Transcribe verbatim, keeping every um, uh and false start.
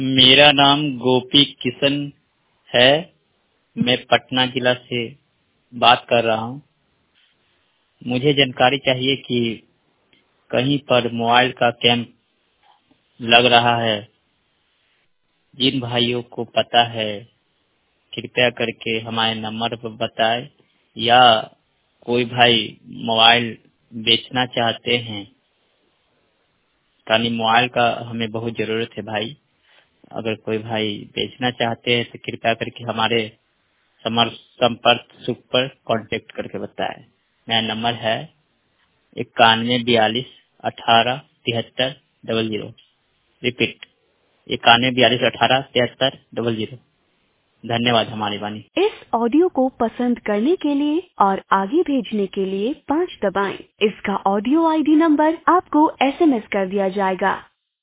मेरा नाम गोपी किशन है। मैं पटना जिला से बात कर रहा हूँ। मुझे जानकारी चाहिए कि कहीं पर मोबाइल का कैंप लग रहा है। जिन भाइयों को पता है कृपया करके हमारे नंबर पर बताएं, या कोई भाई मोबाइल बेचना चाहते हैं, यानी मोबाइल का हमें बहुत जरूरत है भाई। अगर कोई भाई बेचना चाहते हैं तो कृपया करके हमारे समर संपर्क सुख पर कांटेक्ट करके बताएं। मेरा नंबर है इक्यानवे बयालीस अठारह तिहत्तर डबल जीरो। रिपीट, इक्यानवे बयालीस अठारह तिहत्तर डबल जीरो। धन्यवाद हमारी वाणी। इस ऑडियो को पसंद करने के लिए और आगे भेजने के लिए पाँच दबाएं। इसका ऑडियो आईडी नंबर आपको एसएमएस कर दिया जाएगा।